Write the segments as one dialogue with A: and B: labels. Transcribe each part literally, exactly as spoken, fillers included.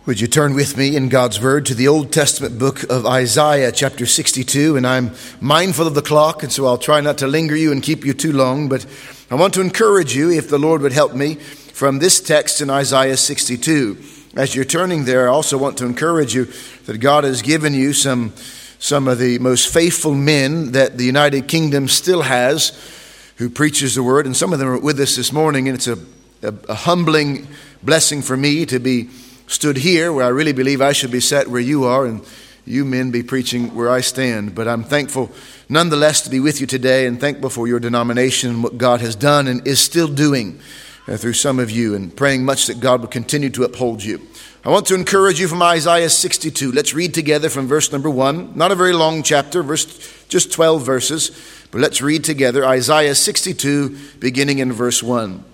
A: Would you turn with me in God's Word to the Old Testament book of Isaiah, chapter sixty-two, and I'm mindful of the clock, and so I'll try not to linger you and keep you too long, but I want to encourage you, if the Lord would help me, from this text in Isaiah sixty-two. As you're turning there, I also want to encourage you that God has given you some, some of the most faithful men that the United Kingdom still has, who preaches the Word, and some of them are with us this morning, and it's a, a, a humbling blessing for me to be stood here where I really believe I should be sat where you are, and you men be preaching where I stand. But I'm thankful nonetheless to be with you today, and thankful for your denomination and what God has done and is still doing uh, through some of you, and praying much that God will continue to uphold you. I want to encourage you from Isaiah sixty-two. Let's read together from verse number one. Not a very long chapter, verse just twelve verses, but let's read together Isaiah sixty-two, beginning in verse one.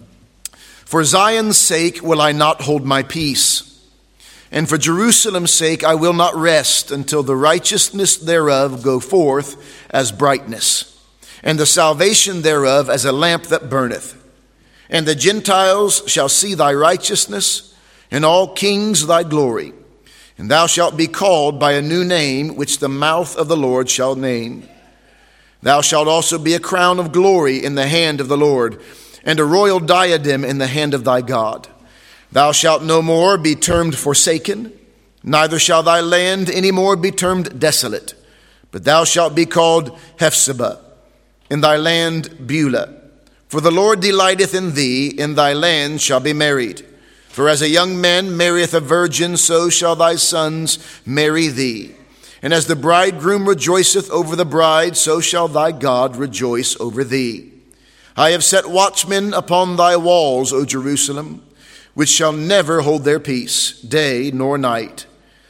A: For Zion's sake will I not hold my peace, and for Jerusalem's sake I will not rest until the righteousness thereof go forth as brightness, and the salvation thereof as a lamp that burneth. And the Gentiles shall see thy righteousness, and all kings thy glory. And thou shalt be called by a new name, which the mouth of the Lord shall name. Thou shalt also be a crown of glory in the hand of the Lord, and a royal diadem in the hand of thy God. Thou shalt no more be termed forsaken, neither shall thy land any more be termed desolate, but thou shalt be called Hephzibah, in thy land Beulah. For the Lord delighteth in thee, in thy land shall be married. For as a young man marrieth a virgin, so shall thy sons marry thee. And as the bridegroom rejoiceth over the bride, so shall thy God rejoice over thee. I have set watchmen upon thy walls, O Jerusalem, which shall never hold their peace, day nor night.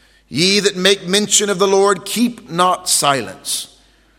A: Ye that make mention of the Lord, keep not silence,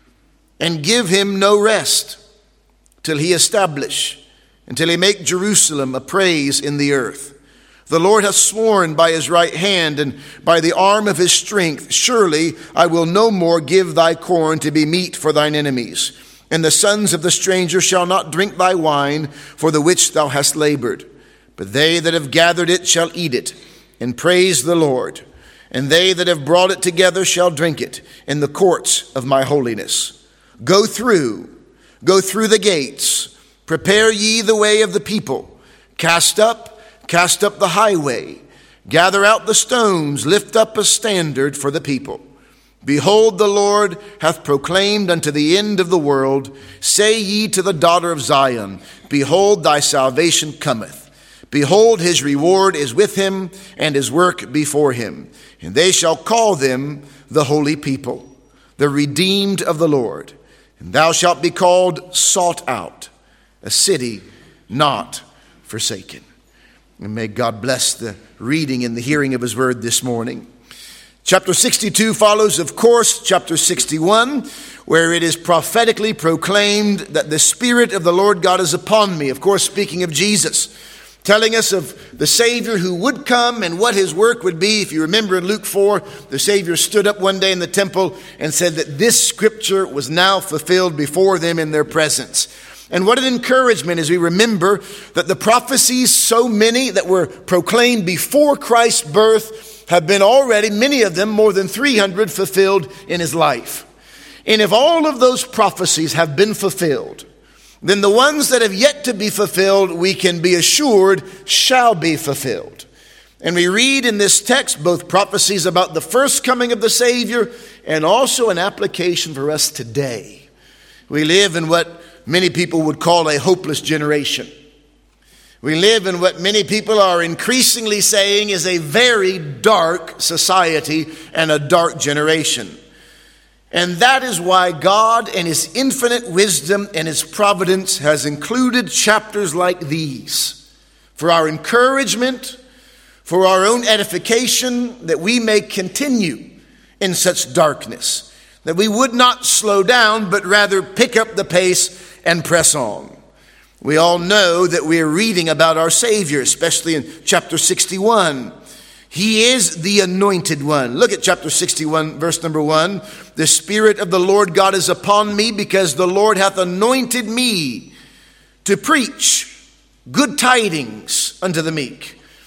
A: and give him no rest, till he establish, until he make Jerusalem a praise in the earth. The Lord hath sworn by his right hand, and by the arm of his strength, surely I will no more give thy corn to be meat for thine enemies, and the sons of the stranger shall not drink thy wine, for the which thou hast labored. But they that have gathered it shall eat it, and praise the Lord. And they that have brought it together shall drink it in the courts of my holiness. Go through, go through the gates. Prepare ye the way of the people. Cast up, cast up the highway. Gather out the stones, lift up a standard for the people. Behold, the Lord hath proclaimed unto the end of the world. Say ye to the daughter of Zion, behold, thy salvation cometh. Behold, his reward is with him, and his work before him. And they shall call them the holy people, the redeemed of the Lord. And thou shalt be called sought out, a city not forsaken. And may God bless the reading and the hearing of his word this morning. Chapter sixty-two follows, of course, chapter sixty-one, where it is prophetically proclaimed that the Spirit of the Lord God is upon me. Of course, speaking of Jesus, telling us of the Savior who would come and what his work would be. If you remember in Luke four, the Savior stood up one day in the temple and said that this scripture was now fulfilled before them in their presence. And what an encouragement as we remember that the prophecies, so many that were proclaimed before Christ's birth, have been already, many of them, more than three hundred, fulfilled in his life. And if all of those prophecies have been fulfilled, then the ones that have yet to be fulfilled, we can be assured, shall be fulfilled. And we read in this text both prophecies about the first coming of the Savior and also an application for us today. We live in what many people would call a hopeless generation. We live in what many people are increasingly saying is a very dark society and a dark generation. And that is why God in his infinite wisdom and his providence has included chapters like these for our encouragement, for our own edification, that we may continue in such darkness, that we would not slow down, but rather pick up the pace and press on. We all know that we're reading about our Savior, especially in chapter sixty-one. He is the anointed one. Look at chapter sixty-one, verse number one. The Spirit of the Lord God is upon me, because the Lord hath anointed me to preach good tidings unto the meek.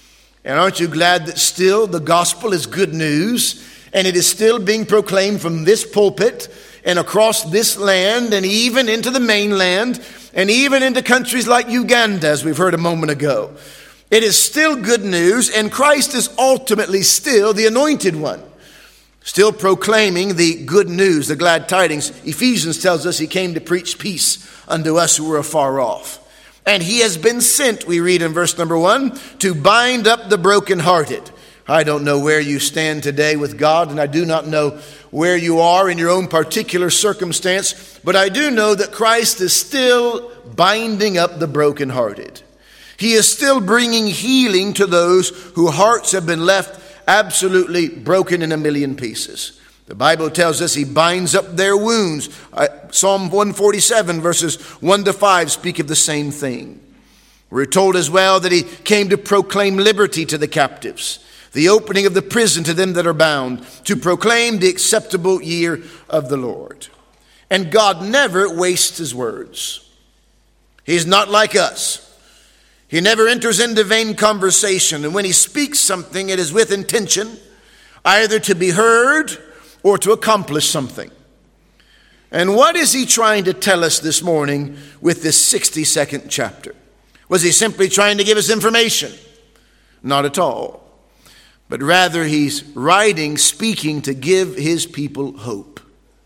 A: And aren't you glad that still the gospel is good news, and it is still being proclaimed from this pulpit and across this land and even into the mainland and even into countries like Uganda, as we've heard a moment ago. It is still good news, and Christ is ultimately still the anointed one, still proclaiming the good news, the glad tidings. Ephesians tells us he came to preach peace unto us who were afar off. And he has been sent, we read in verse number one, to bind up the brokenhearted. I don't know where you stand today with God, and I do not know where you are in your own particular circumstance, but I do know that Christ is still binding up the brokenhearted. He is still bringing healing to those whose hearts have been left absolutely broken in a million pieces. The Bible tells us he binds up their wounds. Psalm one forty-seven verses one to five speak of the same thing. We're told as well that he came to proclaim liberty to the captives, the opening of the prison to them that are bound, to proclaim the acceptable year of the Lord. And God never wastes his words. He's not like us. He never enters into vain conversation. And when he speaks something, it is with intention, either to be heard or to accomplish something. And what is he trying to tell us this morning with this sixty-second chapter? Was he simply trying to give us information? Not at all. But rather he's writing, speaking to give his people hope.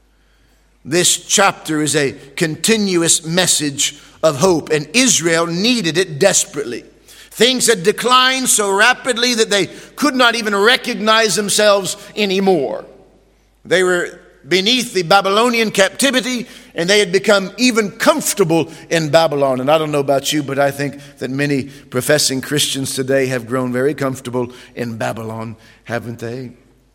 A: This chapter is a continuous message of hope, and Israel needed it desperately. Things had declined so rapidly that they could not even recognize themselves anymore. They were beneath the Babylonian captivity, and they had become even comfortable in Babylon. And I don't know about you, but I think that many professing Christians today have grown very comfortable in Babylon, haven't they?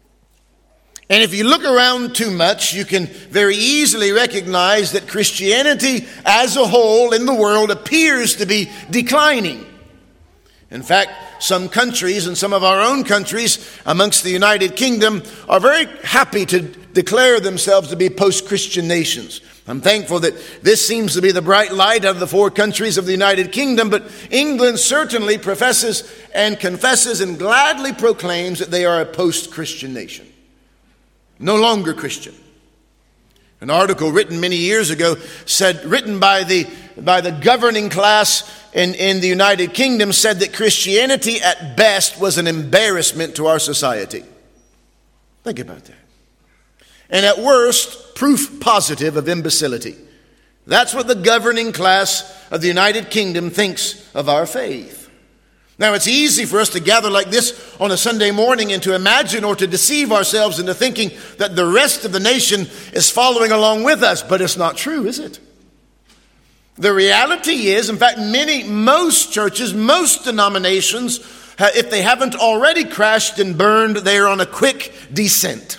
A: And if you look around too much, you can very easily recognize that Christianity as a whole in the world appears to be declining. In fact, some countries and some of our own countries amongst the United Kingdom are very happy to declare themselves to be post-Christian nations. I'm thankful that this seems to be the bright light out of the four countries of the United Kingdom, but England certainly professes and confesses and gladly proclaims that they are a post-Christian nation. No longer Christian. An article written many years ago said, written by the by the governing class in, in the United Kingdom, said that Christianity at best was an embarrassment to our society. Think about that. And at worst, proof positive of imbecility. That's what the governing class of the United Kingdom thinks of our faith. Now, it's easy for us to gather like this on a Sunday morning and to imagine or to deceive ourselves into thinking that the rest of the nation is following along with us, but it's not true, is it? The reality is, in fact, many, most churches, most denominations, if they haven't already crashed and burned, they're on a quick descent.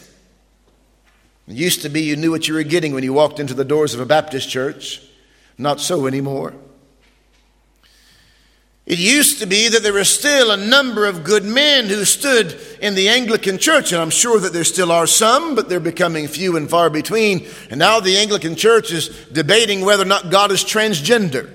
A: It used to be you knew what you were getting when you walked into the doors of a Baptist church. Not so anymore. It used to be that there were still a number of good men who stood in the Anglican Church, and I'm sure that there still are some, but they're becoming few and far between. And now the Anglican Church is debating whether or not God is transgender.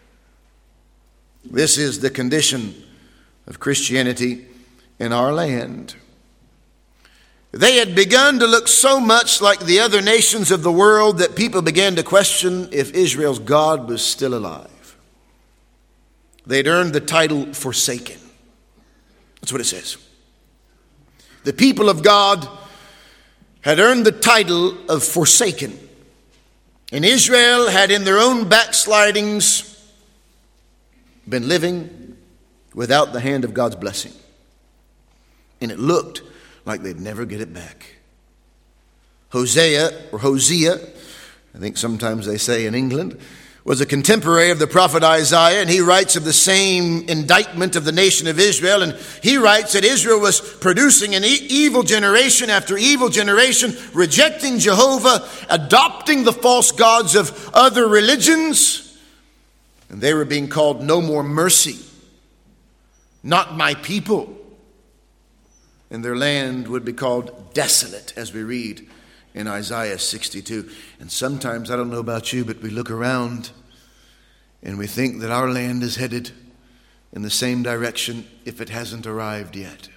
A: This is the condition of Christianity in our land. They had begun to look so much like the other nations of the world that people began to question if Israel's God was still alive. They'd earned the title forsaken. That's what it says. The people of God had earned the title of forsaken. And Israel had in their own backslidings been living without the hand of God's blessing. And it looked like they'd never get it back. Hosea, or Hosea, I think sometimes they say in England, was a contemporary of the prophet Isaiah, and he writes of the same indictment of the nation of Israel. And he writes that Israel was producing an e- evil generation after evil generation, rejecting Jehovah, adopting the false gods of other religions. And they were being called no more mercy, not my people. And their land would be called desolate, as we read in Isaiah sixty-two. And sometimes, I don't know about you, but we look around and we think that our land is headed in the same direction if it hasn't arrived yet.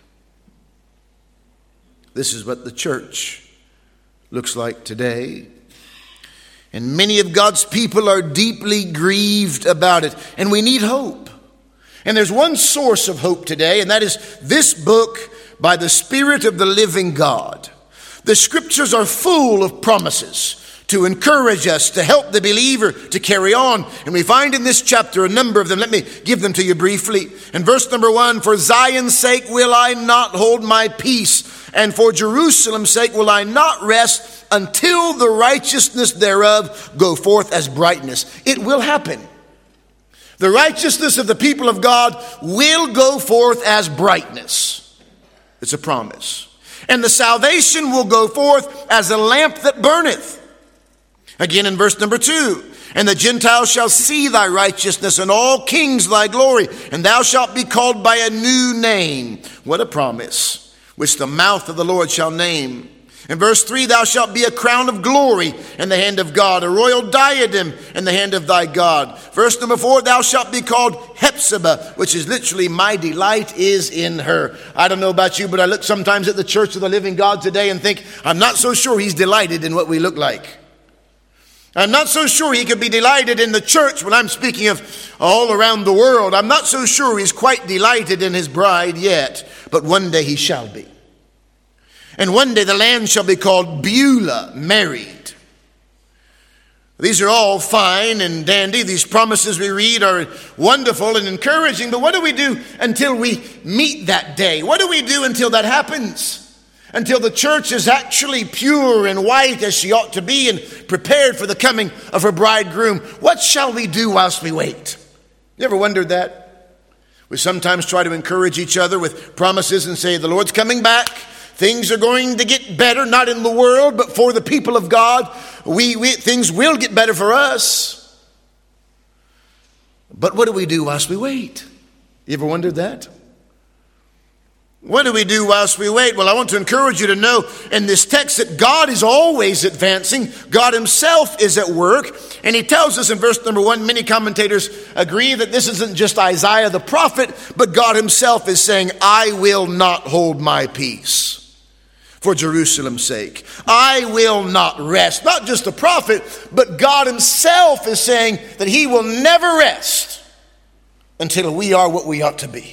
A: This is what the church looks like today. And many of God's people are deeply grieved about it. And we need hope. And there's one source of hope today, and that is this book by the Spirit of the living God. The scriptures are full of promises to encourage us, to help the believer to carry on. And we find in this chapter a number of them. Let me give them to you briefly. In verse number one, for Zion's sake will I not hold my peace, and for Jerusalem's sake will I not rest until the righteousness thereof go forth as brightness. It will happen. The righteousness of the people of God will go forth as brightness. It's a promise. And the salvation will go forth as a lamp that burneth. Again in verse number two, and the Gentiles shall see thy righteousness, and all kings thy glory, and thou shalt be called by a new name. What a promise, which the mouth of the Lord shall name. In verse three, thou shalt be a crown of glory in the hand of God, a royal diadem in the hand of thy God. Verse number four, thou shalt be called Hephzibah, which is literally my delight is in her. I don't know about you, but I look sometimes at the church of the living God today and think, I'm not so sure he's delighted in what we look like. I'm not so sure he could be delighted in the church when I'm speaking of all around the world. I'm not so sure he's quite delighted in his bride yet, but one day he shall be. And one day the land shall be called Beulah, married. These are all fine and dandy. These promises we read are wonderful and encouraging, but what do we do until we meet that day? What do we do until that happens? Until the church is actually pure and white as she ought to be and prepared for the coming of her bridegroom. What shall we do whilst we wait? You ever wondered that? We sometimes try to encourage each other with promises and say, the Lord's coming back. Things are going to get better, not in the world, but for the people of God. We, we things will get better for us. But what do we do whilst we wait? You ever wondered that? What do we do whilst we wait? Well, I want to encourage you to know in this text that God is always advancing. God himself is at work. And he tells us in verse number one, many commentators agree that this isn't just Isaiah the prophet, but God himself is saying, I will not hold my peace for Jerusalem's sake. I will not rest. Not just the prophet, but God himself is saying that he will never rest until we are what we ought to be.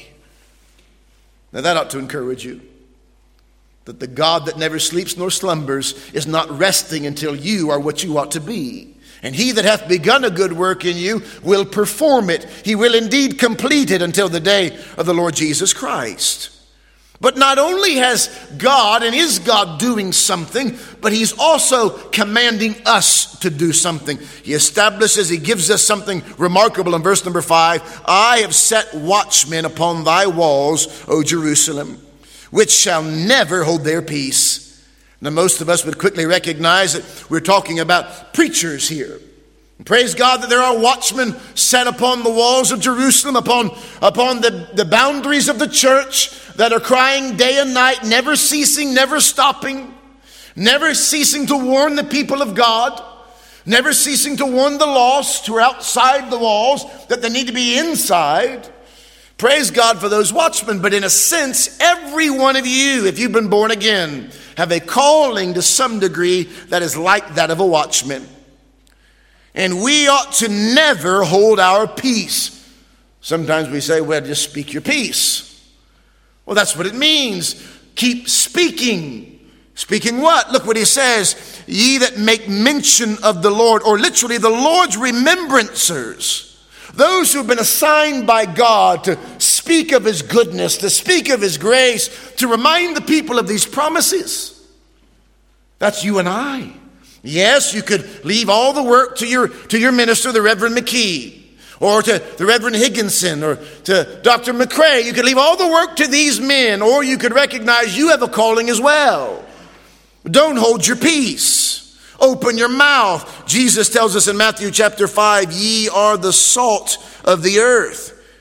A: Now that ought to encourage you. That the God that never sleeps nor slumbers is not resting until you are what you ought to be. And he that hath begun a good work in you will perform it. He will indeed complete it until the day of the Lord Jesus Christ. But not only has God and is God doing something, but he's also commanding us to do something. He establishes, he gives us something remarkable in verse number five. I have set watchmen upon thy walls, O Jerusalem, which shall never hold their peace. Now most of us would quickly recognize that we're talking about preachers here. Praise God that there are watchmen set upon the walls of Jerusalem, upon, upon the, the boundaries of the church that are crying day and night, never ceasing, never stopping, never ceasing to warn the people of God, never ceasing to warn the lost who are outside the walls that they need to be inside. Praise God for those watchmen. But in a sense, every one of you, if you've been born again, have a calling to some degree that is like that of a watchman. And we ought to never hold our peace. Sometimes we say, well, just speak your peace. Well, that's what it means. Keep speaking. Speaking what? Look what he says. Ye that make mention of the Lord, or literally the Lord's remembrancers. Those who have been assigned by God to speak of his goodness, to speak of his grace, to remind the people of these promises. That's you and I. Yes, you could leave all the work to your to your minister, the Reverend McKee, or to the Reverend Higginson, or to Doctor McCrae. You could leave all the work to these men, or you could recognize you have a calling as well. Don't hold your peace. Open your mouth. Jesus tells us in Matthew chapter five, ye are the salt of the earth.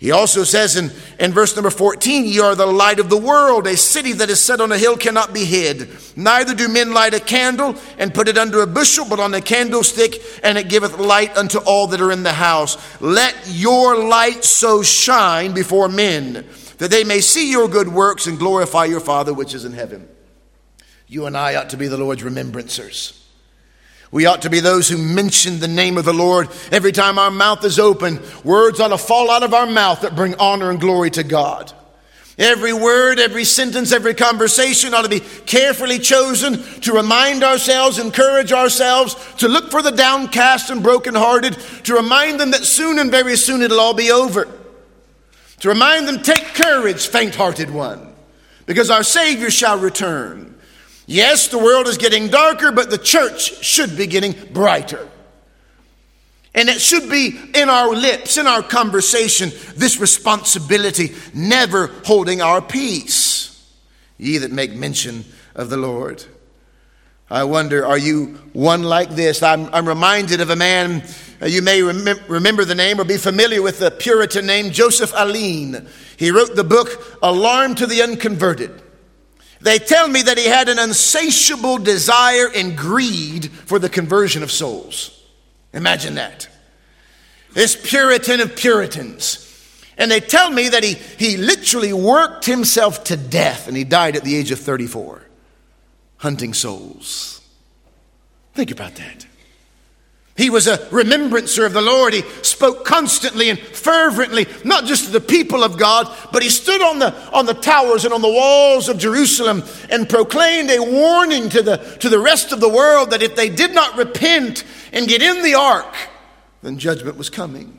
A: He also says in, in verse number fourteen, ye are the light of the world. A city that is set on a hill cannot be hid. Neither do men light a candle and put it under a bushel, but on a candlestick, and it giveth light unto all that are in the house. Let your light so shine before men, that they may see your good works and glorify your Father which is in heaven. You and I ought to be the Lord's remembrancers. We ought to be those who mention the name of the Lord every time our mouth is open. Words ought to fall out of our mouth that bring honor and glory to God. Every word, every sentence, every conversation ought to be carefully chosen to remind ourselves, encourage ourselves, to look for the downcast and brokenhearted, to remind them that soon and very soon it'll all be over. To remind them, take courage, faint-hearted one, because our Savior shall return. Yes, the world is getting darker, but the church should be getting brighter. And it should be in our lips, in our conversation, this responsibility, never holding our peace. Ye that make mention of the Lord. I wonder, are you one like this? I'm, I'm reminded of a man, uh, you may rem- remember the name or be familiar with the Puritan name, Joseph Alleine. He wrote the book, Alarm to the Unconverted. They tell me that he had an insatiable desire and greed for the conversion of souls. Imagine that. This Puritan of Puritans. And they tell me that he, he literally worked himself to death, and he died at the age of thirty-four, hunting souls. Think about that. He was a remembrancer of the Lord. He spoke constantly and fervently, not just to the people of God, but he stood on the, on the towers and on the walls of Jerusalem and proclaimed a warning to the, to the rest of the world that if they did not repent and get in the ark, then judgment was coming.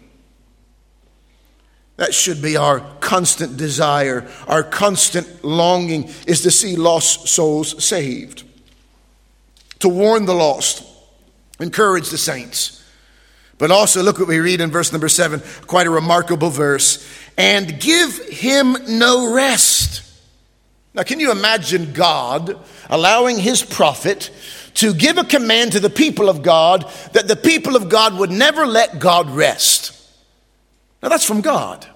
A: That should be our constant desire, our constant longing is to see lost souls saved, to warn the lost, encourage the saints. But also look what we read in verse number seven, quite a remarkable verse. And give him no rest. Now, can you imagine God allowing his prophet to give a command to the people of God that the people of God would never let God rest? Now, that's from God.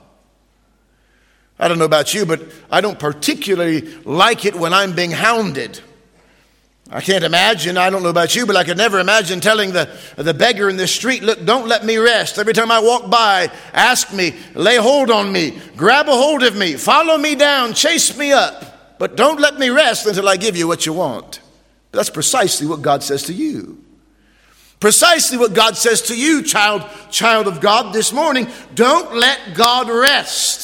A: I don't know about you, but I don't particularly like it when I'm being hounded. I can't imagine, I don't know about you, but I could never imagine telling the, the beggar in the street, look, don't let me rest. Every time I walk by, ask me, lay hold on me, grab a hold of me, follow me down, chase me up. But don't let me rest until I give you what you want. But that's precisely what God says to you. Precisely what God says to you, child, child of God, this morning. Don't let God rest.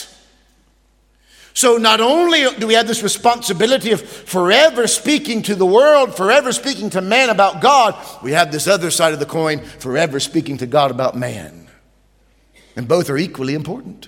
A: So not only do we have this responsibility of forever speaking to the world, forever speaking to man about God, we have this other side of the coin, forever speaking to God about man. And both are equally important.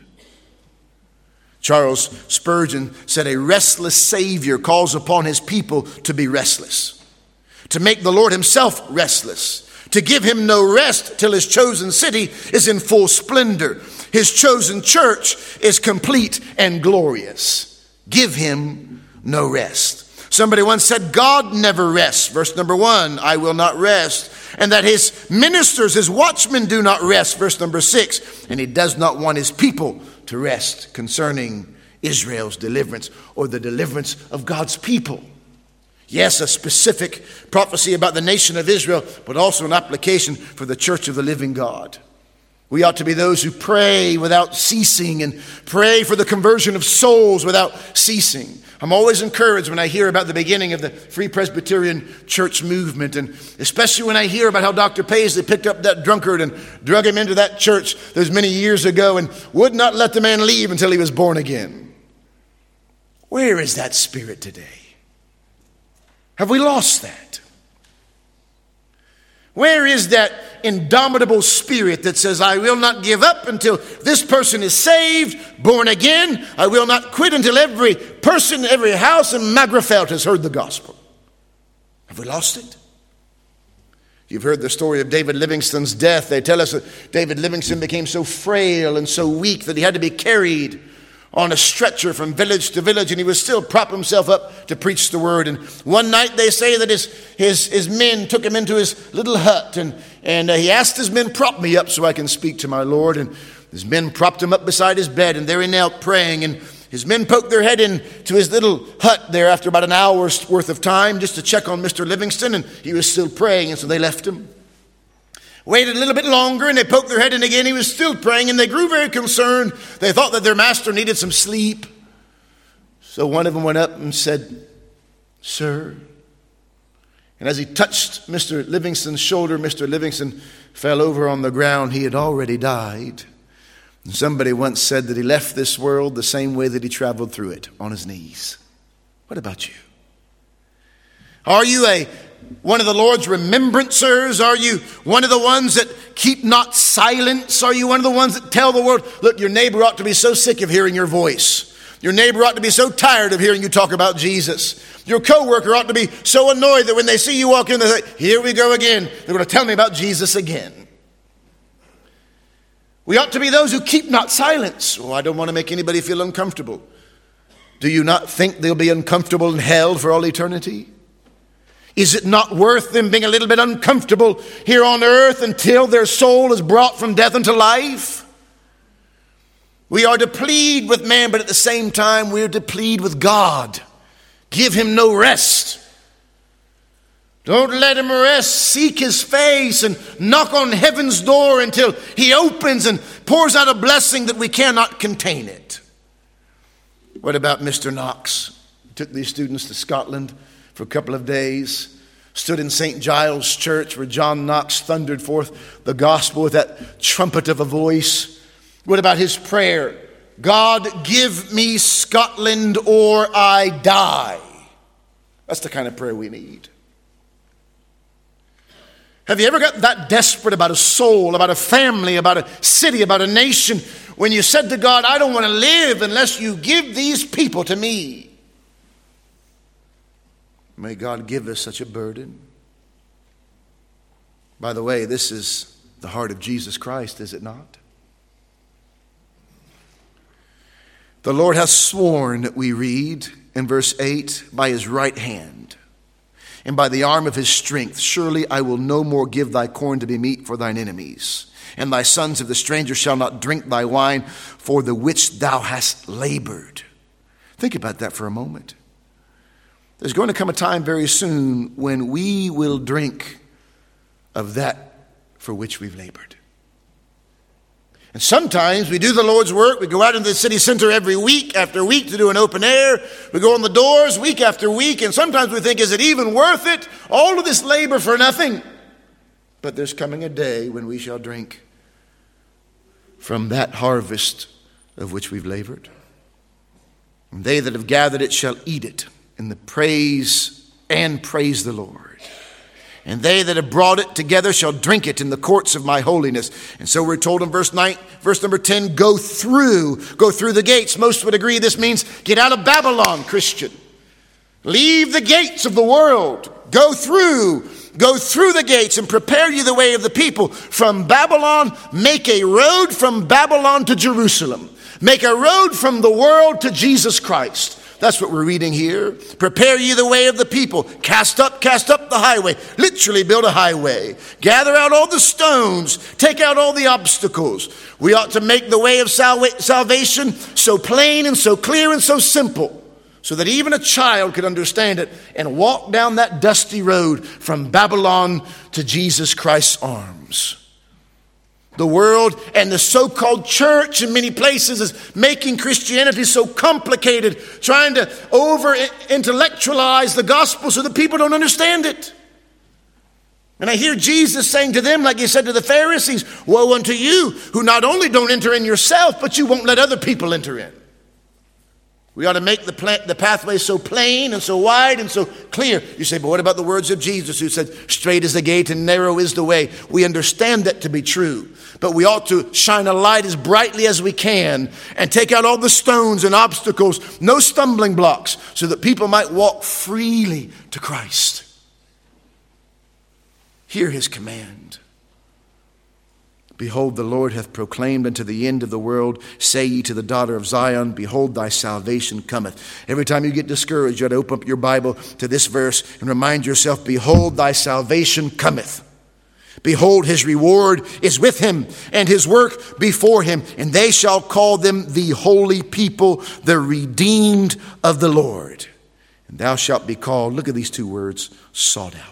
A: Charles Spurgeon said, a restless Savior calls upon his people to be restless, to make the Lord himself restless, to give him no rest till his chosen city is in full splendor. His chosen church is complete and glorious. Give him no rest. Somebody once said, God never rests. Verse number one, I will not rest. And that his ministers, his watchmen do not rest. Verse number six, and he does not want his people to rest concerning Israel's deliverance or the deliverance of God's people. Yes, a specific prophecy about the nation of Israel, but also an application for the church of the living God. We ought to be those who pray without ceasing and pray for the conversion of souls without ceasing. I'm always encouraged when I hear about the beginning of the Free Presbyterian Church movement, and especially when I hear about how Doctor Paisley picked up that drunkard and drug him into that church those many years ago and would not let the man leave until he was born again. Where is that spirit today? Have we lost that? Where is that indomitable spirit that says, I will not give up until this person is saved, born again. I will not quit until every person, every house in Magrafelt has heard the gospel. Have we lost it? You've heard the story of David Livingstone's death. They tell us that David Livingstone became so frail and so weak that he had to be carried on a stretcher from village to village, and he would still prop himself up to preach the word. And one night they say that his his, his men took him into his little hut, and, and uh, he asked his men, prop me up so I can speak to my Lord. And his men propped him up beside his bed, and there he knelt praying. And his men poked their head into his little hut there after about an hour's worth of time just to check on Mister Livingston, and he was still praying, and so they left him. Waited a little bit longer, and they poked their head in again. He was still praying, and they grew very concerned. They thought that their master needed some sleep. So one of them went up and said, "Sir." And as he touched Mister Livingston's shoulder, Mister Livingston fell over on the ground. He had already died. And somebody once said that he left this world the same way that he traveled through it, on his knees. What about you? Are you a one of the Lord's remembrancers? Are you one of the ones that keep not silence? Are you one of the ones that tell the world, look, your neighbor ought to be so sick of hearing your voice. Your neighbor ought to be so tired of hearing you talk about Jesus. Your coworker ought to be so annoyed that when they see you walk in, they say, here we go again. They're going to tell me about Jesus again. We ought to be those who keep not silence. Oh, I don't want to make anybody feel uncomfortable. Do you not think they'll be uncomfortable in hell for all eternity? Is it not worth them being a little bit uncomfortable here on earth until their soul is brought from death unto life? We are to plead with man, but at the same time, we're to plead with God. Give him no rest. Don't let him rest. Seek his face and knock on heaven's door until he opens and pours out a blessing that we cannot contain it. What about Mister Knox? He took these students to Scotland for a couple of days, stood in Saint Giles Church where John Knox thundered forth the gospel with that trumpet of a voice. What about his prayer? God, give me Scotland or I die. That's the kind of prayer we need. Have you ever got that desperate about a soul, about a family, about a city, about a nation, when you said to God, I don't want to live unless you give these people to me? May God give us such a burden. By the way, this is the heart of Jesus Christ, is it not? The Lord hath sworn, we read in verse eight, by his right hand and by the arm of his strength, surely I will no more give thy corn to be meat for thine enemies, and thy sons of the stranger shall not drink thy wine, for the which thou hast labored. Think about that for a moment. There's going to come a time very soon when we will drink of that for which we've labored. And sometimes we do the Lord's work. We go out into the city center every week after week to do an open air. We go on the doors week after week. And sometimes we think, is it even worth it? All of this labor for nothing. But there's coming a day when we shall drink from that harvest of which we've labored. And they that have gathered it shall eat it in the praise and praise the Lord. And they that have brought it together shall drink it in the courts of my holiness. And so we're told in verse nine, verse number ten, go through, go through the gates. Most would agree this means get out of Babylon, Christian. Leave the gates of the world. Go through, go through the gates and prepare you the way of the people. From Babylon, make a road from Babylon to Jerusalem. Make a road from the world to Jesus Christ. That's what we're reading here. Prepare ye the way of the people. Cast up, cast up the highway. Literally build a highway. Gather out all the stones. Take out all the obstacles. We ought to make the way of salva- salvation so plain and so clear and so simple, so that even a child could understand it and walk down that dusty road from Babylon to Jesus Christ's arms. The world and the so-called church in many places is making Christianity so complicated, trying to over-intellectualize the gospel so that people don't understand it. And I hear Jesus saying to them, like he said to the Pharisees, woe unto you who not only don't enter in yourself, but you won't let other people enter in. We ought to make the, pla- the pathway so plain and so wide and so clear. You say, but what about the words of Jesus who said, straight is the gate and narrow is the way? We understand that to be true. But we ought to shine a light as brightly as we can and take out all the stones and obstacles, no stumbling blocks, so that people might walk freely to Christ. Hear his command. Behold, the Lord hath proclaimed unto the end of the world, say ye to the daughter of Zion, behold, thy salvation cometh. Every time you get discouraged, you ought to open up your Bible to this verse and remind yourself, behold, thy salvation cometh. Behold, his reward is with him, and his work before him, and they shall call them the holy people, the redeemed of the Lord. And thou shalt be called," look at these two words, "sought out."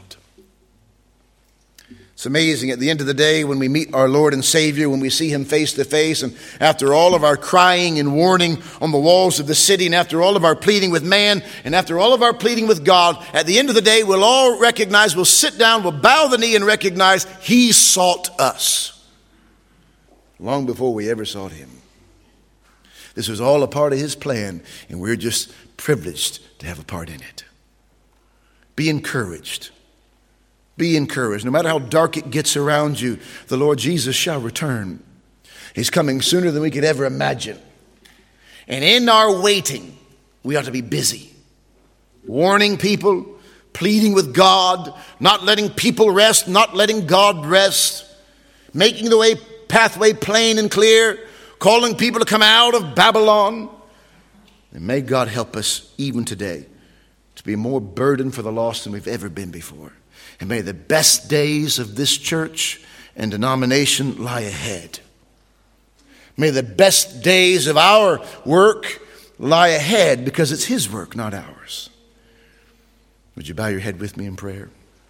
A: It's amazing at the end of the day when we meet our Lord and Savior, when we see him face to face, and after all of our crying and warning on the walls of the city, and after all of our pleading with man, and after all of our pleading with God, at the end of the day we'll all recognize, we'll sit down, we'll bow the knee and recognize he sought us long before we ever sought him. This was all a part of his plan, and we're just privileged to have a part in it. Be encouraged. Be encouraged. No matter how dark it gets around you, the Lord Jesus shall return. He's coming sooner than we could ever imagine. And in our waiting, we ought to be busy. Warning people, pleading with God, not letting people rest, not letting God rest, making the way pathway plain and clear, calling people to come out of Babylon. And may God help us even today to be more burdened for the lost than we've ever been before. And may the best days of this church and denomination lie ahead. May the best days of our work lie ahead, because it's his work, not ours. Would you bow your head with me in prayer?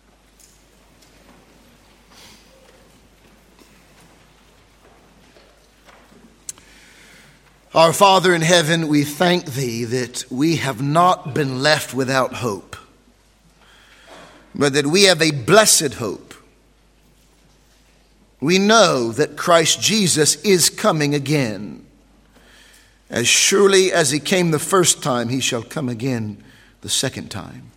A: Our Father in heaven, we thank thee that we have not been left without hope, but that we have a blessed hope. We know that Christ Jesus is coming again. As surely as he came the first time, he shall come again the second time.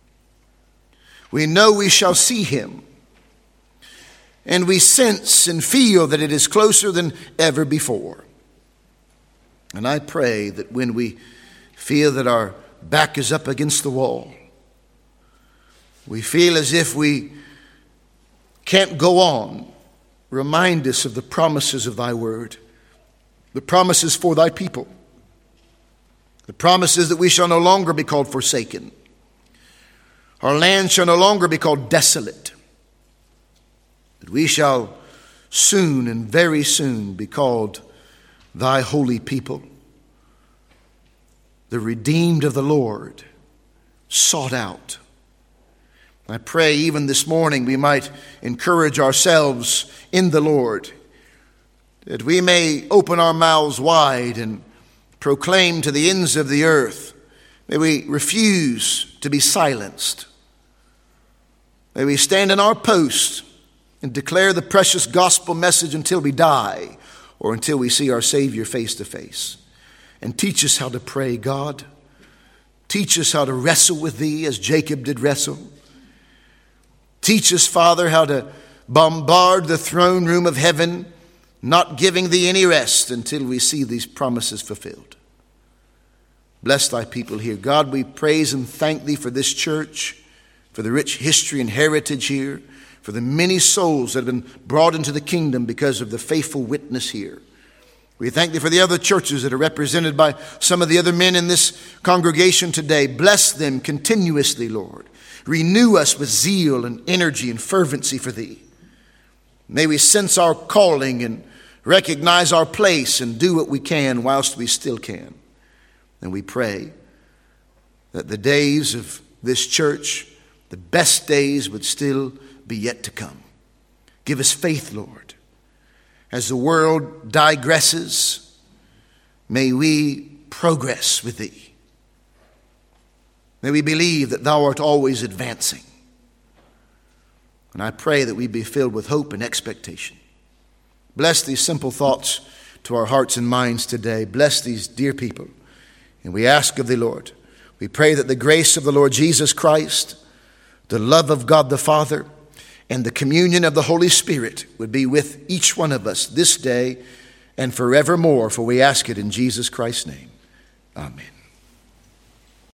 A: We know we shall see him, and we sense and feel that it is closer than ever before. And I pray that when we feel that our back is up against the wall, we feel as if we can't go on, remind us of the promises of thy word, the promises for thy people, the promises that we shall no longer be called forsaken. Our land shall no longer be called desolate, that we shall soon and very soon be called thy holy people, the redeemed of the Lord, sought out. I pray even this morning we might encourage ourselves in the Lord, that we may open our mouths wide and proclaim to the ends of the earth. May we refuse to be silenced. May we stand in our post and declare the precious gospel message until we die, or until we see our Savior face to face. And teach us how to pray, God. Teach us how to wrestle with thee as Jacob did wrestle. Teach us, Father, how to bombard the throne room of heaven, not giving thee any rest until we see these promises fulfilled. Bless thy people here. God, we praise and thank thee for this church, for the rich history and heritage here, for the many souls that have been brought into the kingdom because of the faithful witness here. We thank thee for the other churches that are represented by some of the other men in this congregation today. Bless them continuously, Lord. Renew us with zeal and energy and fervency for thee. May we sense our calling and recognize our place and do what we can whilst we still can. And we pray that the days of this church, the best days, would still be yet to come. Give us faith, Lord. As the world digresses, may we progress with thee. May we believe that thou art always advancing. And I pray that we be filled with hope and expectation. Bless these simple thoughts to our hearts and minds today. Bless these dear people. And we ask of thee, Lord, we pray that the grace of the Lord Jesus Christ, the love of God the Father, and the communion of the Holy Spirit would be with each one of us this day and forevermore, for we ask it in Jesus Christ's name. Amen.